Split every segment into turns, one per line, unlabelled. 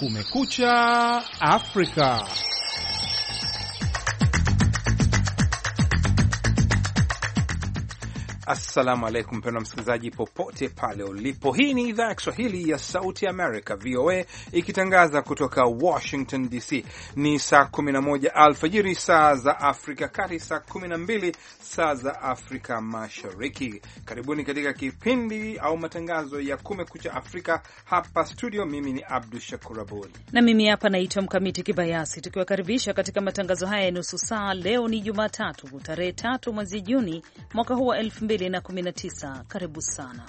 Kumekucha Afrika. Assalamu alaikum mpendwa msikilizaji popote pale ulipo. Hii ni idhaa ya Kiswahili ya Sauti America VOA ikitangaza kutoka Washington DC. Ni saa 11 alfajiri saa za Afrika Kati, saa 12 saa za Afrika Mashariki. Karibuni katika kipindi au matangazo ya Kumekucha Afrika. Hapa studio mimi ni Abdul Shakur Abud
na mimi hapa naitwa Mkamiti Kibayasi, tukiwakaribisha katika matangazo haya ya nusu saa. Leo ni Jumatatu tarehe 3 mwezi Juni mwaka huu wa 2019. Karibu sana.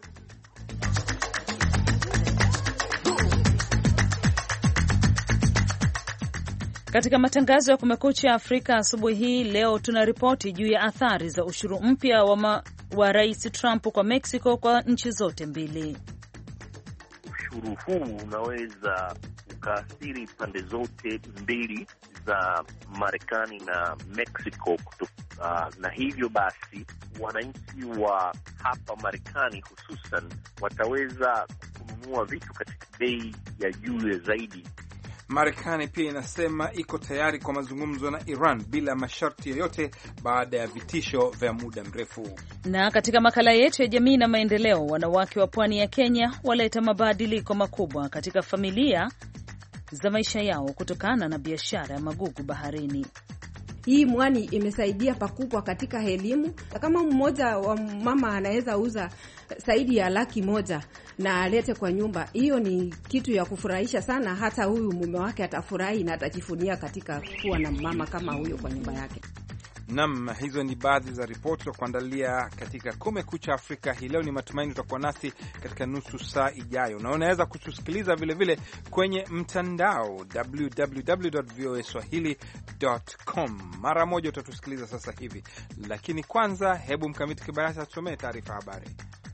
Katika matangazo ya Kumekucha Afrika asubuhi hii leo tuna ripoti juu ya athari za ushuru mpya wa Rais Trump kwa Mexico kwa nchi zote mbili.
Ushuru huu unaweza ukaathiri pande zote mbili za Marekani na Mexico na hivyo basi wananchi wa hapa Marekani hususan wataweza kununua vitu katika bei ya juu zaidi.
Marekani pia inasema iko tayari kwa mazungumzo na Iran bila masharti yoyote baada ya vitisho vya muda mrefu.
Na katika makala yetu ya jamii na maendeleo, wanawake wa pwani ya Kenya waleta mabadiliko makubwa katika familia za maisha yao kutokana na biashara ya magugu baharini.
Hii mwani imesaidia pakubwa katika elimu. Kama mmoja wa mama anaweza uza zaidi ya 100,000 na alete kwa nyumba, hiyo ni kitu ya kufurahisha sana. Hata huyu mume wake atafurahi na atajifunia katika kuwa na mama kama huyo kwa nyumba yake.
Naam, hizo ni baadhi za ripoti za kuandalia katika Kumekucha Afrika hii leo. Ni matumaini utakuwa nasi katika nusu saa ijayo, na unaweza kutusikiliza vile vile kwenye mtandao www.voaswahili.com. Mara moja utatusikiliza sasa hivi, lakini kwanza hebu Mkamiti Kibayasi atusomee taarifa habari.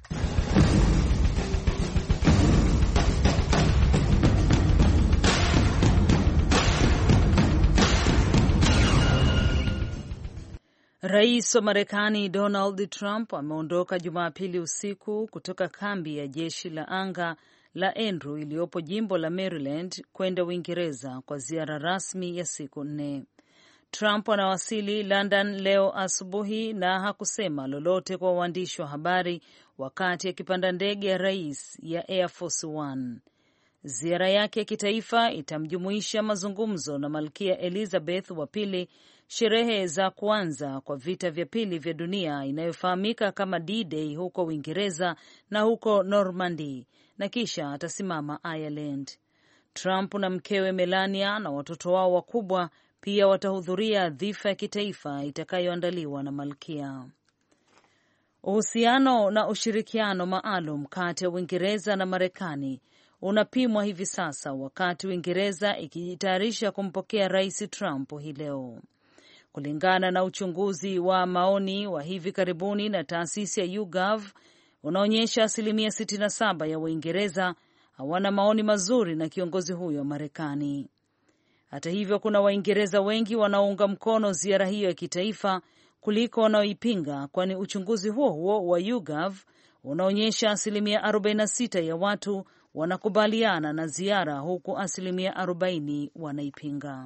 Rais wa Marekani Donald Trump ameondoka Jumapili usiku kutoka kambi ya jeshi la anga la Andrew iliyopo jimbo la Maryland kwenda Uingereza kwa ziara rasmi ya siku 4. Trump anawasili London leo asubuhi na hakusema lolote kwa waandishi wa habari wakati akipanda ndege ya rais ya Air Force One. Ziara yake ya kitaifa itamjumuisha mazungumzo na Malkia Elizabeth wa pili, sherehe za kuanza kwa vita vya pili vya dunia inayofahamika kama D-Day huko Uingereza na huko Normandy, na kisha atasimama Ireland. Trump na mkewe Melania na watoto wao wakubwa pia watahudhuria dhifa ya kitaifa itakayoandaliwa na Malkia. Uhusiano na ushirikiano maalum kati ya Uingereza na Marekani unapimwa hivi sasa wakati Uingereza ikijitayarisha kumpokea Rais Trump hii leo. Kulingana na uchunguzi wa maoni wa hivi karibuni na taasisi ya YouGov, unaonyesha 67% ya Waingereza hawana maoni mazuri na kiongozi huyo wa Marekani. Hata hivyo, kuna Waingereza wengi wanaounga mkono ziara hiyo ya kitaifa kuliko wanaoipinga, kwani uchunguzi huo huo wa YouGov unaonyesha 46% ya watu wanakubaliana na ziara huku 40% wanaipinga.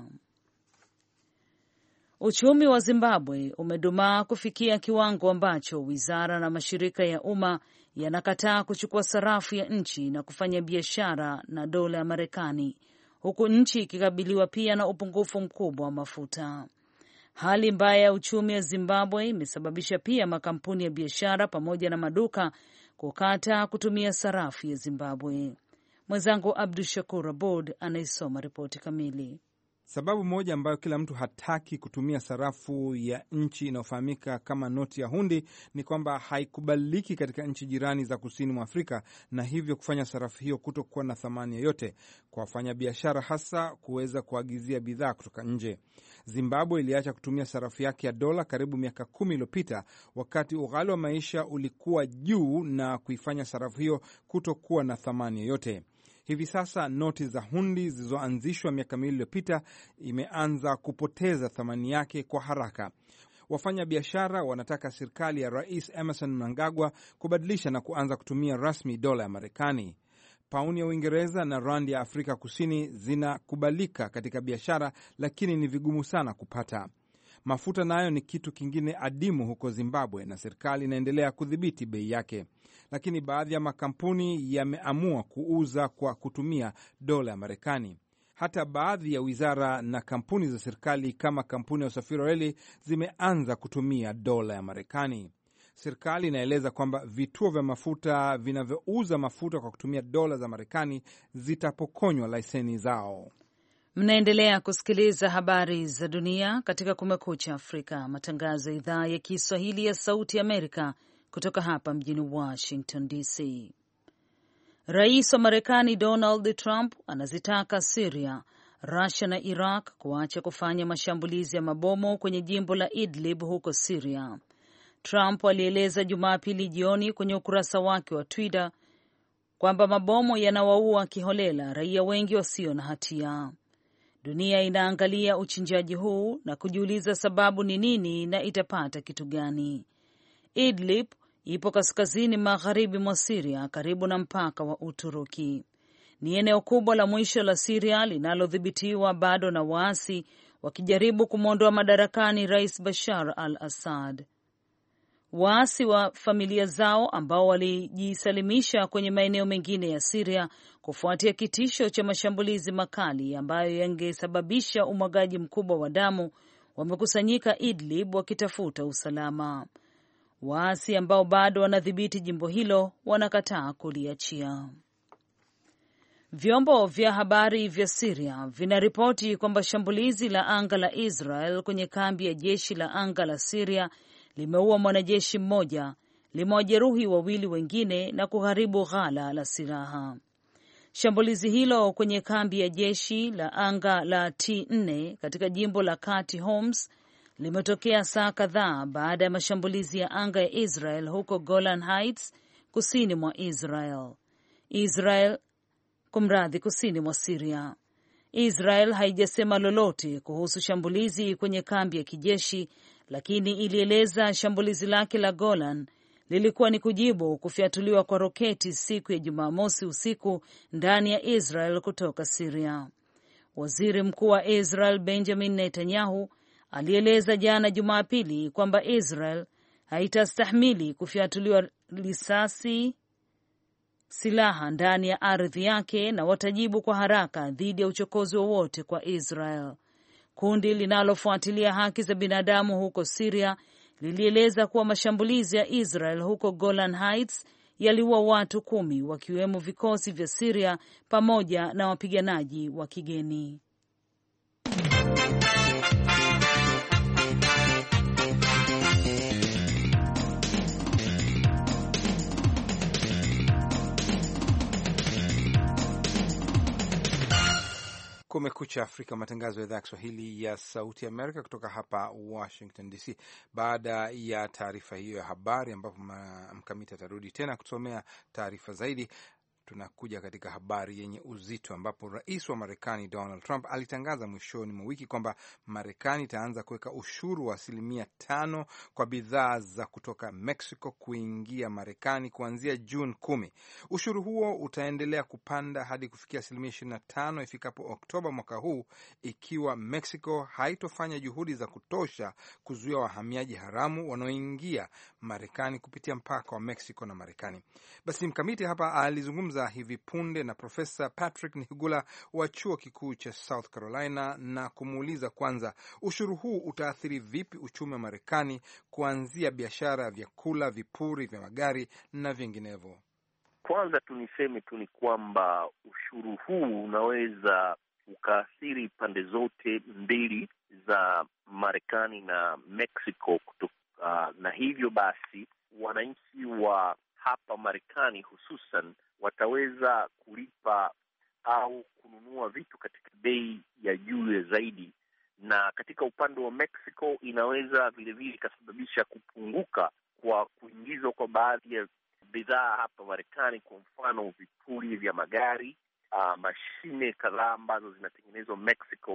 Uchumi wa Zimbabwe umedumaa kufikia kiwango ambacho wizara na mashirika ya umma yanakataa kuchukua sarafu ya nchi na kufanya biashara na dola ya Marekani, huku nchi ikikabiliwa pia na upungufu mkubwa wa mafuta. Hali mbaya ya uchumi wa Zimbabwe imesababisha pia makampuni ya biashara pamoja na maduka kukata kutumia sarafu ya Zimbabwe. Mwenzangu Abdul Shakur Abud anaisoma ripoti kamili.
Sababu moja ambayo kila mtu hataki kutumia sarafu ya nchi inayofahamika kama noti ya hundi ni kwamba haikubaliki katika nchi jirani za kusini mwa Afrika, na hivyo kufanya sarafu hiyo kutokuwa na thamani yoyote kwa wafanyabiashara, hasa kuweza kuagizia bidhaa kutoka nje. Zimbabwe iliacha kutumia sarafu yake ya dola karibu miaka 10 iliyopita, wakati ughali wa maisha ulikuwa juu na kuifanya sarafu hiyo kutokuwa na thamani yoyote. Hivi sasa noti za hundi zilizoanzishwa miaka 2 iliyopita imeanza kupoteza thamani yake kwa haraka. Wafanya biashara wanataka serikali ya Rais Emmerson Mnangagwa kubadilisha na kuanza kutumia rasmi dola ya Marekani. Pauni ya Uingereza na randi ya Afrika Kusini zinakubalika katika biashara, lakini ni vigumu sana kupata. Mafuta nayo ni kitu kingine adimu huko Zimbabwe, na serikali inaendelea kudhibiti bei yake, lakini baadhi ya makampuni yameamua kuuza kwa kutumia dola ya Marekani. Hata baadhi ya wizara na kampuni za serikali kama kampuni ya usafiri wa reli zimeanza kutumia dola ya Marekani. Serikali inaeleza kwamba vituo vya mafuta vinavyouza mafuta kwa kutumia dola za Marekani zitapokonywa leseni zao.
Mnaendelea kusikiliza habari za dunia katika Kumekucha Afrika, matangazo ya idhaa ya Kiswahili ya Sauti Amerika kutoka hapa mjini Washington DC. Rais wa Marekani Donald Trump anazitaka Syria, Russia na Iraq kuacha kufanya mashambulizi ya mabomu kwenye jimbo la Idlib huko Syria. Trump alieleza Jumapili jioni kwenye ukurasa wake wa Twitter kwamba mabomu yanawaua kiholela raia wengi wasio na hatia. Dunia inaangalia uchinjaji huu na kujiuliza sababu ni nini na itapata kitu gani. Idlib ipo kaskazini magharibi mwa Syria karibu na mpaka wa Uturuki. Ni eneo kubwa la mwisho la Syria linalodhibitiwa bado na waasi wakijaribu kumwondoa madarakani Rais Bashar al-Assad. Waasi wa familia zao ambao walijisalimisha kwenye maeneo mengine ya Syria kufuatia kitisho cha mashambulizi makali ambayo yangesababisha umwagaji mkubwa wa damu wamekusanyika Idlib wakitafuta usalama. Waasi ambao bado wanadhibiti jimbo hilo wanakataa kuliachia. Vyombo vya habari vya Syria vinaripoti kwamba shambulizi la anga la Israel kwenye kambi ya jeshi la anga la Syria limeua mwanajeshi mmoja, limewajeruhi wawili wengine na kuharibu ghala la silaha. Shambulizi hilo kwenye kambi ya jeshi la anga la T4 katika jimbo la kati Homs limetokea saa kadhaa baada ya mashambulizi ya anga ya Israel huko Golan Heights kusini mwa kusini mwa Syria. Israel haijasema lolote kuhusu shambulizi kwenye kambi ya kijeshi, lakini ilieleza shambulizi lake la Golan lilikuwa ni kujibu kufyatuliwa kwa roketi siku ya Jumamosi usiku ndani ya Israel kutoka Syria. Waziri Mkuu wa Israel Benjamin Netanyahu alieleza jana Jumapili kwamba Israel haitastahimili kufyatuliwa risasi silaha ndani ya ardhi yake na watajibu kwa haraka dhidi ya uchokozi wowote kwa Israel. Kundi linalofuatilia haki za binadamu huko Syria lilieleza kuwa mashambulizi ya Israel huko Golan Heights yaliua watu 10 wakiwemo vikosi vya Syria pamoja na wapiganaji wa kigeni.
Kumekucha Afrika, matangazo ya idhaa ya Kiswahili ya Sauti ya Amerika kutoka hapa Washington DC. Baada ya taarifa hiyo ya habari, ambapo Mkamiti atarudi tena kusomea taarifa zaidi, tunakuja katika habari yenye uzito ambapo rais wa Marekani Donald Trump alitangaza mwishoni mwa wiki kwamba Marekani itaanza kuweka ushuru wa 5% kwa bidhaa za kutoka Mexico kuingia Marekani kuanzia Juni 10. Ushuru huo utaendelea kupanda hadi kufikia 25% ifikapo Oktoba mwaka huu ikiwa Mexico haitofanya juhudi za kutosha kuzuia wahamiaji haramu wanaoingia Marekani kupitia mpaka wa Mexico na Marekani. Basi Mkamiti hapa alizungumza hivi punde na Profesa Patrick Nigula wa chuo kikuu cha South Carolina na kumuuliza kwanza, ushuru huu utaathiri vipi uchumi wa Marekani kuanzia biashara ya vyakula, vipuri vya magari na vinginevyo?
Kwanza niseme tu ni kwamba ushuru huu unaweza ukaathiri pande zote mbili za Marekani na Mexico na hivyo basi wananchi wa hapa Marekani hususan wataweza kulipa au kununua vitu katika bei ya juu zaidi, na katika upande wa Mexico inaweza vilevile ikasababisha kupunguka kwa kuingizwa kwa baadhi ya bidhaa hapa Marekani, kwa mfano vipuri vya magari, mashine kadhaa ambazo zinatengenezwa Mexico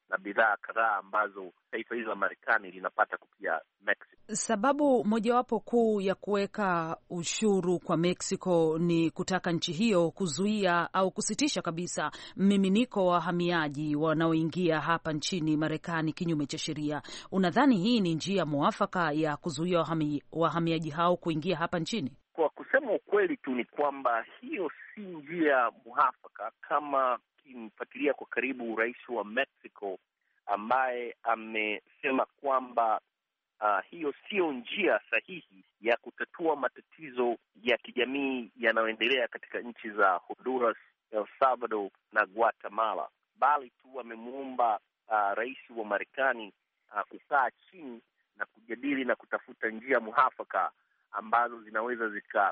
na bidhaa kadhaa ambazo taifa hili la Marekani linapata kupitia Mexico.
Sababu mojawapo kuu ya kuweka ushuru kwa Mexico ni kutaka nchi hiyo kuzuia au kusitisha kabisa mmiminiko wa wahamiaji wanaoingia hapa nchini Marekani kinyume cha sheria. Unadhani hii ni njia mwafaka ya kuzuia wahamiaji hao kuingia hapa nchini?
Kwa kusema ukweli tu ni kwamba hiyo si njia mwafaka, kama kimfuatilia kwa karibu rais wa Mexico ambaye amesema kwamba hiyo sio njia sahihi ya kutatua matatizo ya kijamii yanayoendelea katika nchi za Honduras, El Salvador na Guatemala, bali tu amemuomba rais wa Marekani kukaa chini na kujadili na kutafuta njia muafaka ambazo zinaweza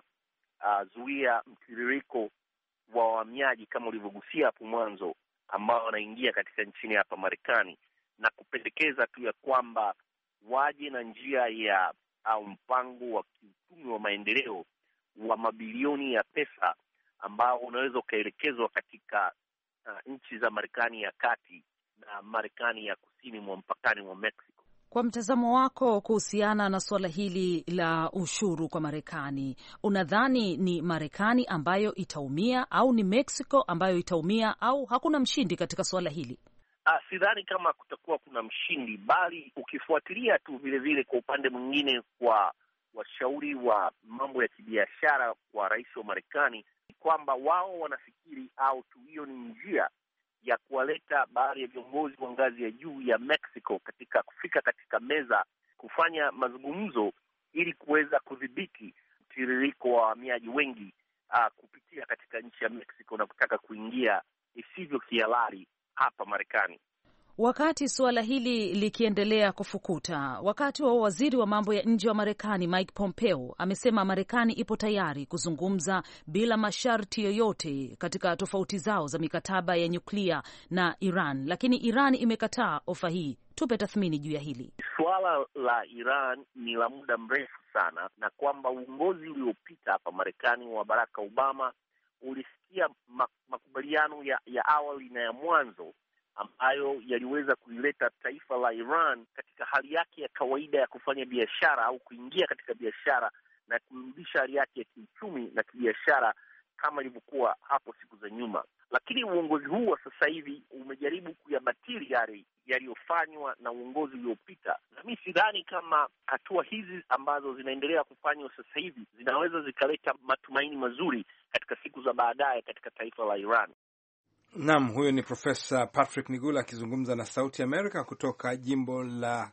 zikazuia mtiririko wa wahamiaji kama ulivyogusia hapo mwanzo, ambao wanaingia katika nchini hapa Marekani, na kupendekeza tu ya kwamba waje na njia ya au mpango wa kiuchumi wa maendeleo wa mabilioni ya pesa ambao unaweza ukaelekezwa katika nchi za Marekani ya kati na Marekani ya kusini mwa mpakani mwa Mexico.
Kwa mtazamo wako kuhusiana na suala hili la ushuru kwa Marekani, unadhani ni Marekani ambayo itaumia au ni Mexico ambayo itaumia, au hakuna mshindi katika suala hili?
Sidhani kama kutakuwa kuna mshindi, bali ukifuatilia tu vile vile kwa upande mwingine kwa washauri wa mambo ya kibiashara wa rais wa Marekani ni kwamba wao wanafikiri au tu hiyo ni njia ya kuwaleta baadhi ya viongozi wa ngazi ya juu ya Mexico katika kufika katika meza kufanya mazungumzo ili kuweza kudhibiti mtiririko wa wahamiaji wengi kupitia katika nchi ya Mexico na kutaka kuingia isivyo kihalali hapa Marekani.
Wakati suala hili likiendelea kufukuta, wakati wa waziri wa mambo ya nje wa Marekani Mike Pompeo amesema Marekani ipo tayari kuzungumza bila masharti yoyote katika tofauti zao za mikataba ya nyuklia na Iran, lakini Iran imekataa ofa hii. Tupe tathmini juu ya hili.
Suala la Iran ni la muda mrefu sana, na kwamba uongozi uliopita hapa Marekani wa Barack Obama ulisikia makubaliano ya awali na ya mwanzo ambayo yaliweza kuileta taifa la Iran katika hali yake ya kawaida ya kufanya biashara au kuingia katika biashara na kurudisha hali yake ya kiuchumi na kibiashara kama ilivyokuwa hapo siku za nyuma. Lakini uongozi huu wa sasa hivi umejaribu kuyabatili yale yaliyofanywa na uongozi uliopita, na mimi sidhani kama hatua hizi ambazo zinaendelea kufanywa sasa hivi zinaweza zikaleta matumaini mazuri katika siku za baadaye katika taifa la Iran.
Naam, huyo ni Profesa Patrick Nigula akizungumza na Sauti America kutoka jimbo la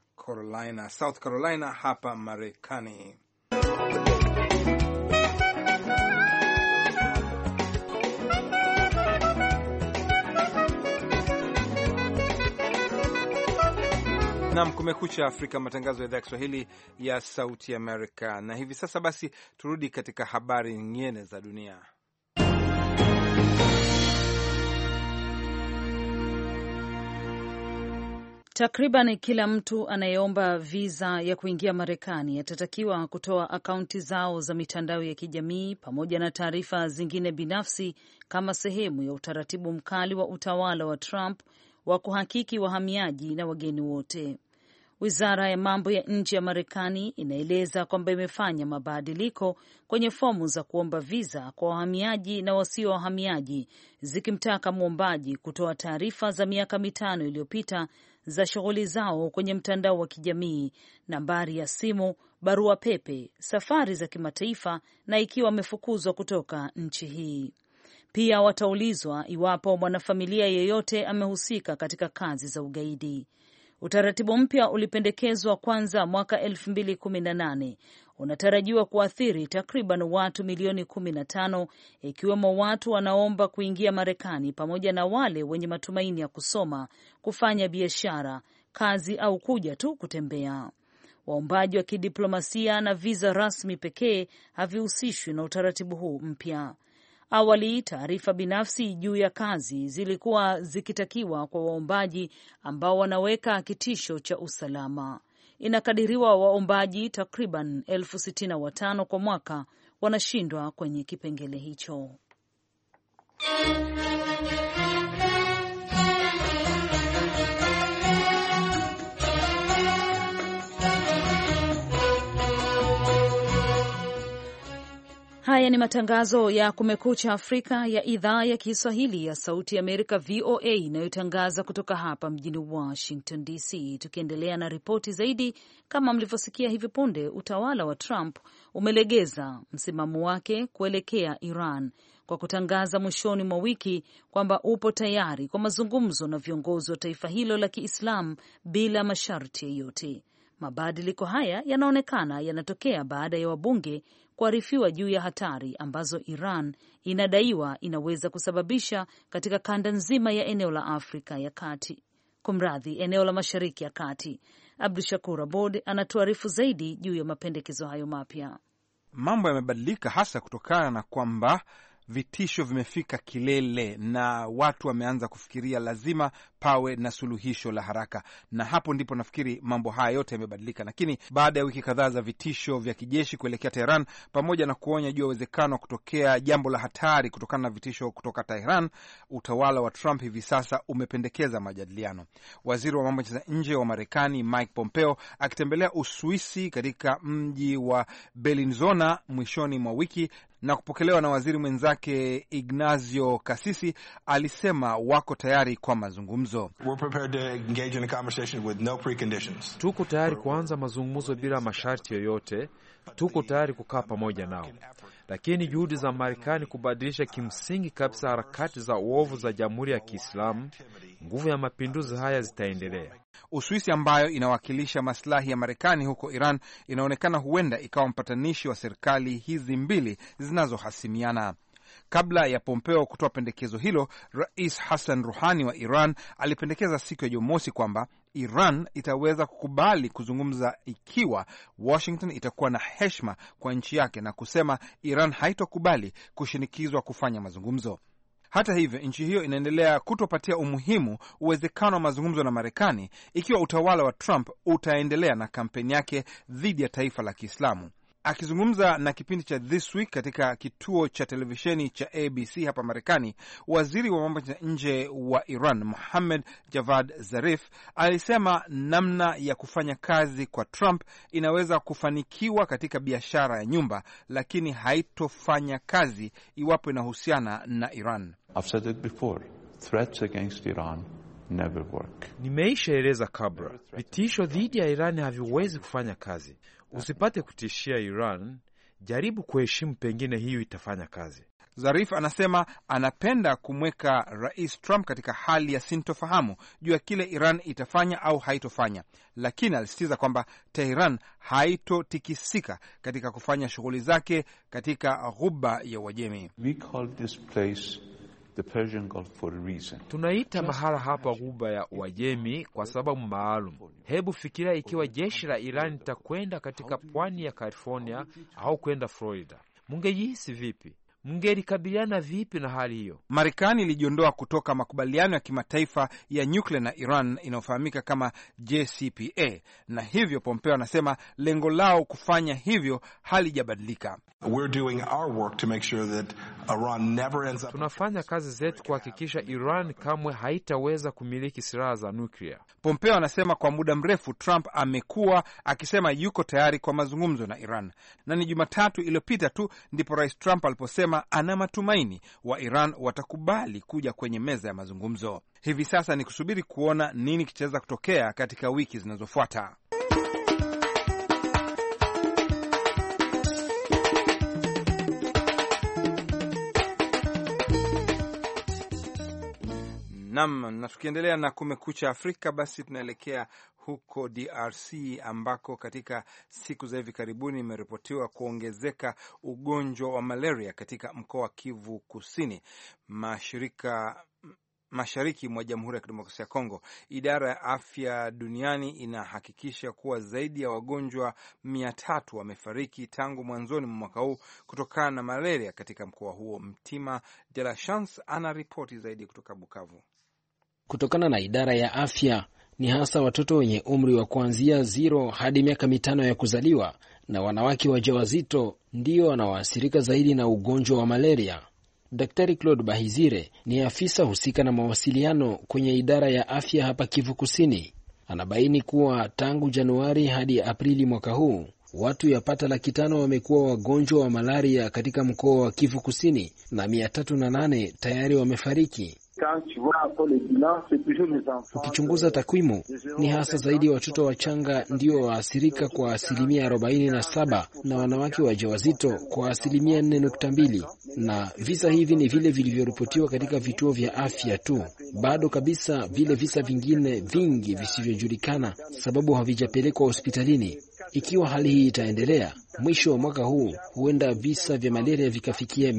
South Carolina hapa Marekani. Naam, Kumekucha Afrika, matangazo ya idhaa ya Kiswahili ya Sauti America. Na hivi sasa basi turudi katika habari nyingine za dunia.
Takriban kila mtu anayeomba visa ya kuingia Marekani atatakiwa kutoa akaunti zao za mitandao ya kijamii pamoja na taarifa zingine binafsi kama sehemu ya utaratibu mkali wa utawala wa Trump wa kuhakiki wahamiaji na wageni wote. Wizara ya mambo ya nje ya Marekani inaeleza kwamba imefanya mabadiliko kwenye fomu za kuomba visa kwa wahamiaji na wasio wahamiaji, zikimtaka mwombaji kutoa taarifa za miaka 5 iliyopita za shughuli zao kwenye mtandao wa kijamii, nambari ya simu, barua pepe, safari za kimataifa na ikiwa wamefukuzwa kutoka nchi hii. Pia wataulizwa iwapo mwanafamilia yeyote amehusika katika kazi za ugaidi. Utaratibu mpya ulipendekezwa kwanza mwaka 2018, unatarajiwa kuathiri takriban watu milioni 15, ikiwemo watu wanaomba kuingia Marekani pamoja na wale wenye matumaini ya kusoma, kufanya biashara, kazi au kuja tu kutembea. Waombaji wa kidiplomasia na visa rasmi pekee havihusishwi na utaratibu huu mpya. Awali, taarifa binafsi juu ya kazi zilikuwa zikitakiwa kwa waombaji ambao wanaweka kitisho cha usalama. Inakadiriwa waombaji takriban 65,000 kwa mwaka wanashindwa kwenye kipengele hicho. Haya ni matangazo ya Kumekucha Afrika ya idhaa ya Kiswahili ya Sauti ya Amerika, VOA, inayotangaza kutoka hapa mjini Washington DC. Tukiendelea na ripoti zaidi, kama mlivyosikia hivi punde, utawala wa Trump umelegeza msimamo wake kuelekea Iran kwa kutangaza mwishoni mwa wiki kwamba upo tayari kwa mazungumzo na viongozi wa taifa hilo la Kiislamu bila masharti yoyote. Mabadiliko haya yanaonekana yanatokea baada ya wabunge kuarifiwa juu ya hatari ambazo Iran inadaiwa inaweza kusababisha katika kanda nzima ya eneo la Afrika ya Kati. Kumradhi, eneo la Mashariki ya Kati. Abdu Shakur Abod anatuarifu zaidi juu ya mapendekezo hayo mapya.
Mambo yamebadilika hasa kutokana na kwamba vitisho vimefika kilele na watu wameanza kufikiria lazima pawe na suluhisho la haraka, na hapo ndipo nafikiri mambo haya yote yamebadilika. Lakini baada ya wiki kadhaa za vitisho vya kijeshi kuelekea Tehran, pamoja na kuonya juu ya uwezekano wa kutokea jambo la hatari kutokana na vitisho kutoka Tehran, utawala wa Trump hivi sasa umependekeza majadiliano. Waziri wa mambo ya nje wa Marekani Mike Pompeo akitembelea Uswisi katika mji wa Bellinzona mwishoni mwa wiki na kupokelewa na waziri mwenzake Ignazio Cassis, alisema wako tayari kwa mazungumzo.
Tuko tayari kuanza mazungumzo bila masharti yoyote. Tuko tayari kukaa pamoja nao, lakini juhudi za Marekani kubadilisha kimsingi kabisa harakati za uovu za Jamhuri ya Kiislamu, nguvu ya mapinduzi haya zitaendelea.
Uswisi ambayo inawakilisha maslahi ya Marekani huko Iran inaonekana huenda ikawa mpatanishi wa serikali hizi mbili zinazohasimiana. Kabla ya Pompeo kutoa pendekezo hilo, Rais Hassan Rouhani wa Iran alipendekeza siku ya Jumamosi kwamba Iran itaweza kukubali kuzungumza ikiwa Washington itakuwa na heshima kwa nchi yake, na kusema Iran haitokubali kushinikizwa kufanya mazungumzo. Hata hivyo, nchi hiyo inaendelea kutopatia umuhimu uwezekano wa mazungumzo na Marekani ikiwa utawala wa Trump utaendelea na kampeni yake dhidi ya taifa la Kiislamu. Akizungumza na kipindi cha This Week katika kituo cha televisheni cha ABC hapa Marekani, waziri wa mambo ya nje wa Iran Mohammad Javad Zarif alisema namna ya kufanya kazi kwa Trump inaweza kufanikiwa katika biashara ya nyumba, lakini haitofanya kazi iwapo inahusiana na Iran.
I've said it before. Threats against Iran never work.
Nimeishaeleza kabla, vitisho dhidi ya Iran haviwezi kufanya kazi. Usipate kutishia Iran, jaribu kuheshimu, pengine hiyo itafanya kazi.
Zarif anasema anapenda kumweka Rais Trump katika hali ya sintofahamu juu ya kile Iran itafanya au haitofanya, lakini alisitiza kwamba Tehran haitotikisika katika kufanya shughuli zake katika Ghuba ya Uajemi.
We call this place the Persian Gulf for a reason.
Tunaita mahala hapa Ghuba ya Uajemi kwa sababu maalum. Hebu fikiria ikiwa jeshi la Iran litakwenda katika pwani ya California au kwenda Florida. Mungejihisi vipi? Mungelikabiliana vipi na hali hiyo?
Marekani ilijiondoa kutoka makubaliano ya kimataifa ya nyuklia na Iran inayofahamika kama JCPA, na hivyo Pompeo anasema lengo lao kufanya hivyo halijabadilika.
Tunafanya kazi zetu kuhakikisha Iran kamwe haitaweza kumiliki silaha za nuklia.
Pompeo anasema kwa muda mrefu Trump amekuwa akisema yuko tayari kwa mazungumzo na Iran, na ni Jumatatu iliyopita tu ndipo Rais Trump aliposema ana matumaini wa Iran watakubali kuja kwenye meza ya mazungumzo. Hivi sasa ni kusubiri kuona nini kitaweza kutokea katika wiki zinazofuata. Na tukiendelea na Kumekucha Afrika, basi tunaelekea huko DRC ambako katika siku za hivi karibuni imeripotiwa kuongezeka ugonjwa wa malaria katika mkoa wa Kivu Kusini, mashariki mwa Jamhuri ya Kidemokrasia ya Kongo. Idara ya Afya Duniani inahakikisha kuwa zaidi ya wagonjwa 300 wamefariki tangu mwanzoni mwa mwaka huu kutokana na malaria katika mkoa huo. Mtima de la Chance ana ripoti zaidi kutoka Bukavu.
Kutokana na idara ya afya, ni hasa watoto wenye umri wa kuanzia 0 hadi miaka 5 ya kuzaliwa na wanawake wajawazito ndio wanaoathirika zaidi na ugonjwa wa malaria. Daktari Claude Bahizire ni afisa husika na mawasiliano kwenye idara ya afya hapa Kivu Kusini. Anabaini kuwa tangu Januari hadi Aprili mwaka huu watu yapata 500,000 wamekuwa wagonjwa wa malaria katika mkoa wa Kivu Kusini na 308 tayari wamefariki. Ukichunguza takwimu, ni hasa zaidi ya watoto wachanga ndio waathirika kwa 47% na wanawake wajawazito kwa 4.2%, na visa hivi ni vile vilivyoripotiwa katika vituo vya afya tu. Bado kabisa vile visa vingine vingi visivyojulikana sababu havijapelekwa hospitalini. Ikiwa hali hii itaendelea, mwisho wa mwaka huu huenda visa vya malaria vikafikia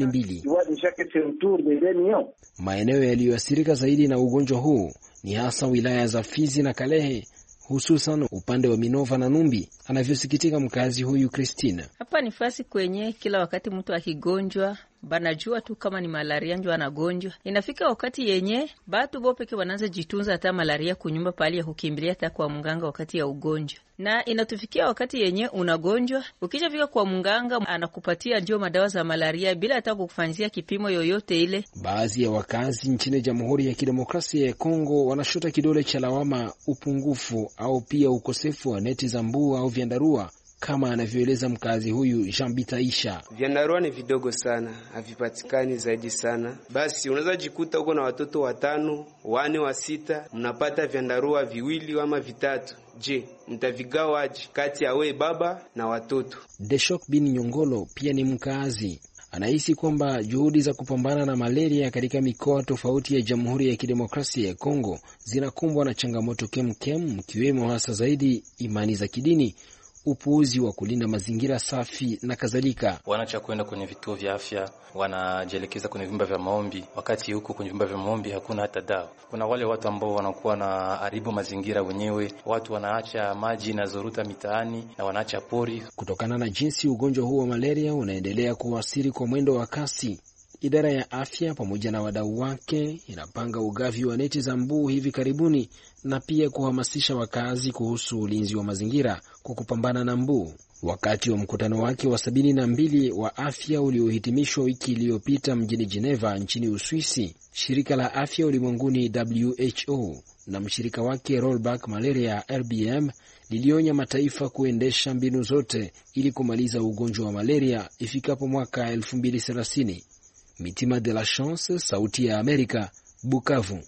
2,000,000. Maeneo yaliyoathirika zaidi na ugonjwa huu ni hasa wilaya za Fizi na Kalehe, hususan upande wa Minova na Numbi, anavyosikitika mkazi huyu Christine.
Hapa ni fasi kwenye kila wakati mtu akigonjwa banajua tu kama ni malaria ndio anagonjwa. Inafika wakati yenye batu bopeke wanaanza jitunza hata malaria kunyumba pali ya kukimbilia hata kwa mganga wakati ya ugonjwa. Na inatufikia wakati yenye unagonjwa, ukishafika kwa mganga anakupatia ndio madawa za malaria bila hata kukufanyia kipimo yoyote ile.
Baadhi ya wakazi nchini Jamhuri ya Kidemokrasia ya Kongo wanashota kidole cha lawama upungufu au pia ukosefu wa neti za mbu au vyandarua, kama anavyoeleza mkazi huyu Jean Bitaisha.
Vyandarua ni vidogo sana, havipatikani zaidi sana. Basi unaweza jikuta uko na watoto 5, 4 wa 6, mnapata vyandarua 2 ama 3. Je, mtavigawaje kati ya we baba na watoto?
Deshok bin Nyongolo pia ni mkazi. Anahisi kwamba juhudi za kupambana na malaria katika mikoa tofauti ya Jamhuri ya Kidemokrasia ya Kongo zinakumbwa na changamoto kemkem, mkiwemo hasa zaidi imani za kidini, upuuzi wa kulinda mazingira safi na kadhalika.
Wanaacha kwenda kwenye vituo vya afya, wanajielekeza kwenye vyumba vya maombi, wakati huko kwenye vyumba vya maombi hakuna hata dawa. Kuna wale watu ambao wanakuwa na haribu mazingira wenyewe, watu wanaacha maji na zoruta mitaani na wanaacha pori.
Kutokana na jinsi ugonjwa huu wa malaria unaendelea kuwasili kwa mwendo wa kasi, idara ya afya pamoja na wadau wake inapanga ugavi wa neti za mbu hivi karibuni na pia kuhamasisha wakazi kuhusu ulinzi wa mazingira kwa kupambana na mbu. Wakati wa mkutano wake wa 72 wa afya uliohitimishwa wiki iliyopita mjini Geneva nchini Uswisi, shirika la afya ulimwenguni WHO na mshirika wake Rollback Malaria RBM lilionya mataifa kuendesha mbinu zote ili kumaliza ugonjwa wa malaria ifikapo mwaka 2030. Mitima de la Chance, Sauti ya Amerika, Bukavu.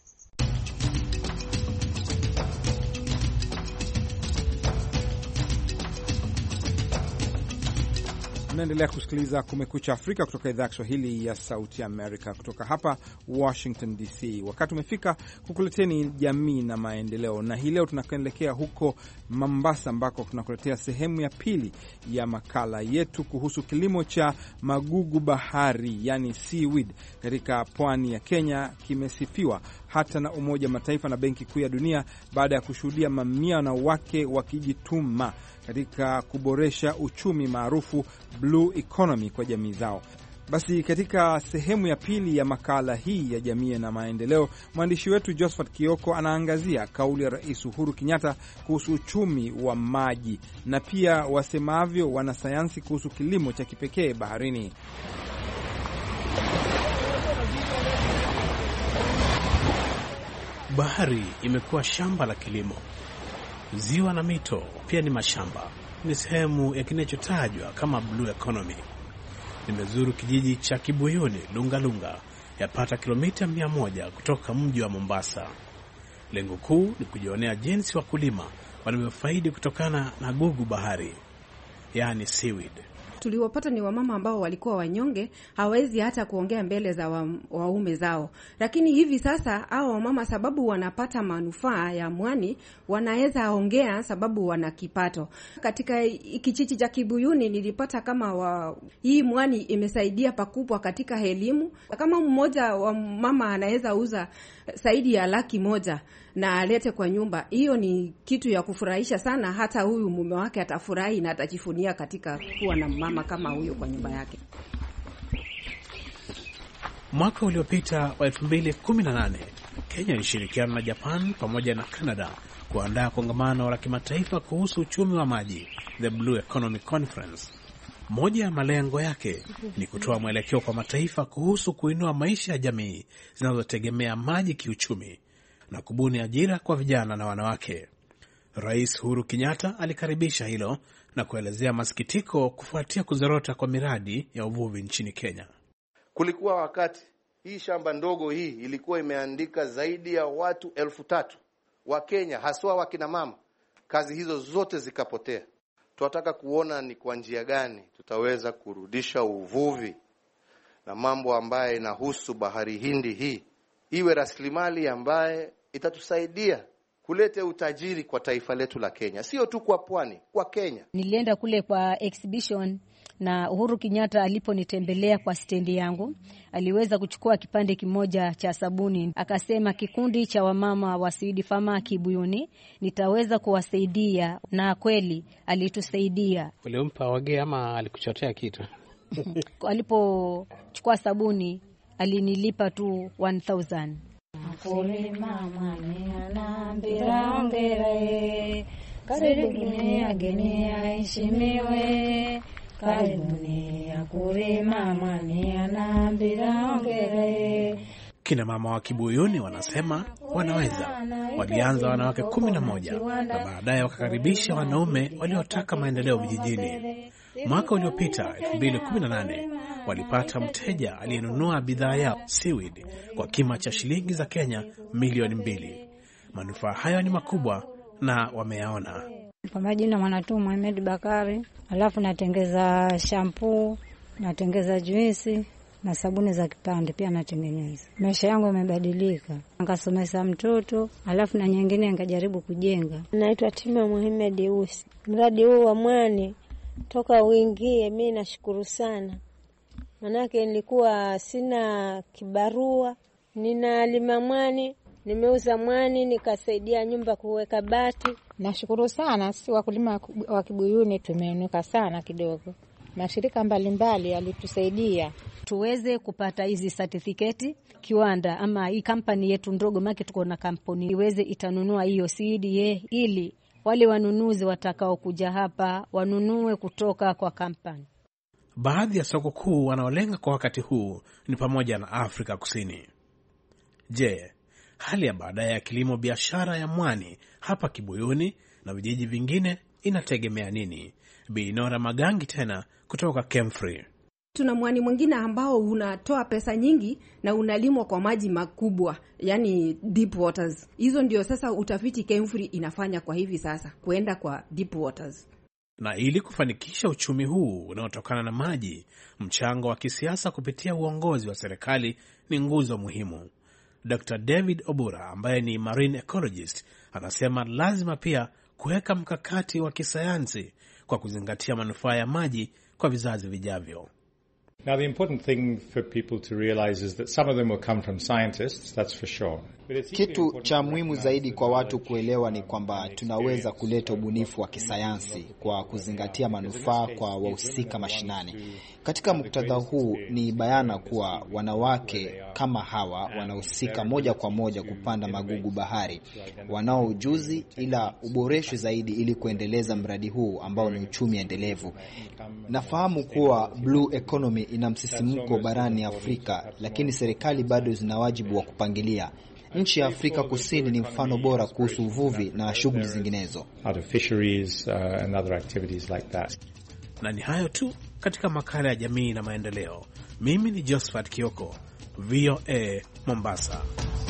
Unaendelea kusikiliza Kumekucha Afrika kutoka idhaa ya Kiswahili ya Sauti Amerika kutoka hapa Washington DC. Wakati umefika kukuleteni jamii na maendeleo, na hii leo tunakuelekea huko Mombasa ambako tunakuletea sehemu ya pili ya makala yetu kuhusu kilimo cha magugu bahari, yani seaweed, katika pwani ya Kenya. Kimesifiwa hata na Umoja wa Mataifa na Benki Kuu ya Dunia baada ya kushuhudia mamia wanawake wakijituma katika kuboresha uchumi maarufu blue economy kwa jamii zao. Basi katika sehemu ya pili ya makala hii ya jamii na maendeleo, mwandishi wetu Josephat Kioko anaangazia kauli ya Rais Uhuru Kenyatta kuhusu uchumi wa maji na pia wasemavyo wanasayansi kuhusu kilimo cha kipekee baharini.
Bahari imekuwa shamba la kilimo. Ziwa na mito pia ni mashamba. Ni sehemu ya kinachotajwa kama blue economy. Nimezuru kijiji cha Kibuyuni, Lungalunga, yapata kilomita 100 kutoka mji wa Mombasa. Lengo kuu ni kujionea jinsi wakulima wanavyofaidi kutokana na gugu bahari, yani seaweed.
Tuliwapata ni wamama ambao walikuwa wanyonge, hawezi hata kuongea mbele za waume zao. Lakini hivi sasa hao wamama, sababu wanapata manufaa ya mwani, wanaweza ongea sababu wana kipato. Katika kijiji cha Kibuyuni nilipata kama hii mwani imesaidia pakubwa katika elimu. Kama mmoja wa mama anaweza uza zaidi ya 100,000 na alete kwa nyumba, hiyo ni kitu ya kufurahisha sana. Hata huyu mume wake atafurahi na atajifunia katika kuwa na mama kama huyo kwa nyumba yake.
Mwaka uliopita wa 2018, Kenya ilishirikiana na Japan pamoja na Canada kuandaa kongamano la kimataifa kuhusu uchumi wa maji, the Blue Economy Conference. Moja ya malengo yake ni kutoa mwelekeo kwa mataifa kuhusu kuinua maisha ya jamii zinazotegemea maji kiuchumi na kubuni ajira kwa vijana na wanawake. Rais Uhuru Kenyatta alikaribisha hilo na kuelezea masikitiko kufuatia kuzorota kwa miradi ya uvuvi nchini Kenya.
Kulikuwa wakati hii shamba ndogo hii ilikuwa imeandika zaidi ya watu 3,000 wa Kenya, haswa wakina mama. Kazi hizo zote zikapotea. Tunataka kuona ni kwa njia gani tutaweza kurudisha uvuvi na mambo ambaye inahusu bahari Hindi hii iwe rasilimali ambaye itatusaidia kulete utajiri kwa taifa letu la Kenya, sio tu kwa pwani, kwa Kenya.
Nilienda kule kwa exhibition na Uhuru Kenyatta aliponitembelea kwa stendi yangu, aliweza kuchukua kipande kimoja cha sabuni, akasema kikundi cha wamama wa Seed Farmer Kibuyuni nitaweza kuwasaidia, na kweli alitusaidia.
Ulimpa wage ama alikuchotea kitu?
Alipochukua sabuni alinilipa tu 1,000.
Karibuni ageni aheshimiwe, karibuni akure mama ni anambira ongere.
Kina mama wa Kibuyuni wanasema wanaweza. Walianza wanawake 11 na baadaye wakakaribisha wanaume waliotaka maendeleo vijijini. Mwaka uliopita 2018 walipata mteja aliyenunua bidhaa yao seaweed kwa kima cha shilingi za Kenya milioni 2. Manufaa hayo ni makubwa na wameyaona.
Kwa majina Mwanatu Mohamed Bakari, alafu natengeza shampoo, natengeza juisi na sabuni za kipande pia natengeneza. Maisha yangu yamebadilika. Nikasomesa mtoto, alafu na nyingine nikajaribu kujenga.
Naitwa Tima Mohamed Usi. Mradi huu wa mwani toka uingie mimi nashukuru sana. Manake nilikuwa sina kibarua, ninalima mwani, nimeuza mwani, nikasaidia nyumba kuweka bati.
Nashukuru sana, sisi wakulima wa Kibuyuni tumeinuka sana kidogo. Mashirika mbalimbali yalitusaidia
tuweze kupata hizi certificate. Kiwanda ama hii kampani yetu ndogo, maki tuko na kampuni iweze itanunua hiyo CDA ili wale wanunuzi watakao kuja hapa wanunue kutoka kwa kampani.
Baadhi ya soko kuu wanaolenga kwa wakati huu ni pamoja na Afrika Kusini. Je, hali ya baadaye ya kilimo biashara ya mwani hapa Kibuyuni na vijiji vingine inategemea nini? Binora Magangi tena kutoka Kemfrey.
Tuna mwani mwingine ambao unatoa pesa nyingi na unalimwa kwa maji makubwa, yani deep waters. Hizo ndio sasa utafiti Kemfrey inafanya kwa hivi sasa, kuenda kwa deep waters.
Na ili kufanikisha uchumi huu unaotokana na maji, mchango wa kisiasa kupitia uongozi wa serikali ni nguzo muhimu. Dr. David Obura ambaye ni marine ecologist anasema lazima pia kuweka mkakati wa kisayansi kwa kuzingatia manufaa ya maji kwa vizazi vijavyo.
Now the important thing for people to realize is that some of them will come from scientists, that's for sure.
Kitu cha muhimu zaidi kwa watu kuelewa ni kwamba tunaweza kuleta ubunifu wa kisayansi kwa kuzingatia manufaa kwa wahusika mashinani. Katika muktadha huu ni bayana kuwa wanawake kama hawa wanahusika moja kwa moja kupanda magugu bahari. Wanao ujuzi ila uboreshwe zaidi ili kuendeleza mradi huu ambao ni uchumi endelevu. Nafahamu kuwa blue economy ina msisimko barani Afrika, lakini serikali bado zina wajibu wa kupangilia. Nchi ya Afrika Kusini ni mfano bora kuhusu uvuvi na shughuli zinginezo.
Na ni hayo tu katika makala ya jamii na maendeleo. Mimi ni Josephat Kioko, VOA Mombasa.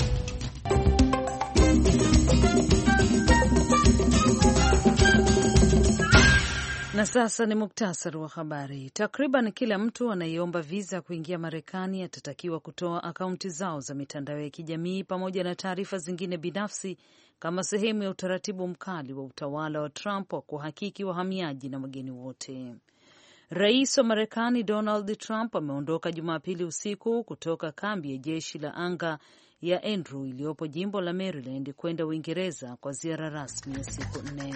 Na sasa ni muktasari wa habari. Takriban kila mtu anayeomba visa kuingia Marekani atatakiwa kutoa akaunti zao za mitandao ya kijamii pamoja na taarifa zingine binafsi kama sehemu ya utaratibu mkali wa utawala wa Trump wa kuhakiki wahamiaji na wageni wote. Rais wa Marekani Donald Trump ameondoka Jumapili usiku kutoka kambi ya jeshi la anga ya Andrew iliyopo jimbo la Maryland kwenda Uingereza kwa ziara rasmi ya siku 4.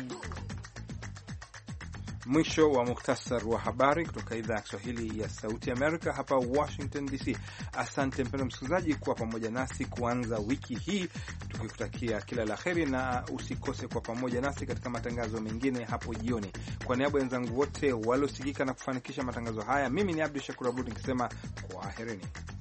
Mwisho wa muktasar wa habari kutoka idhaa ya Kiswahili ya Sauti Amerika hapa Washington DC. Asante mpendwa msikilizaji kuwa pamoja nasi kuanza wiki hii, tukikutakia kila la heri, na usikose kwa pamoja nasi katika matangazo mengine hapo jioni. Kwa niaba ya wenzangu wote waliosikika na kufanikisha matangazo haya, mimi ni Abdul Shakur Abud nikisema kwaherini.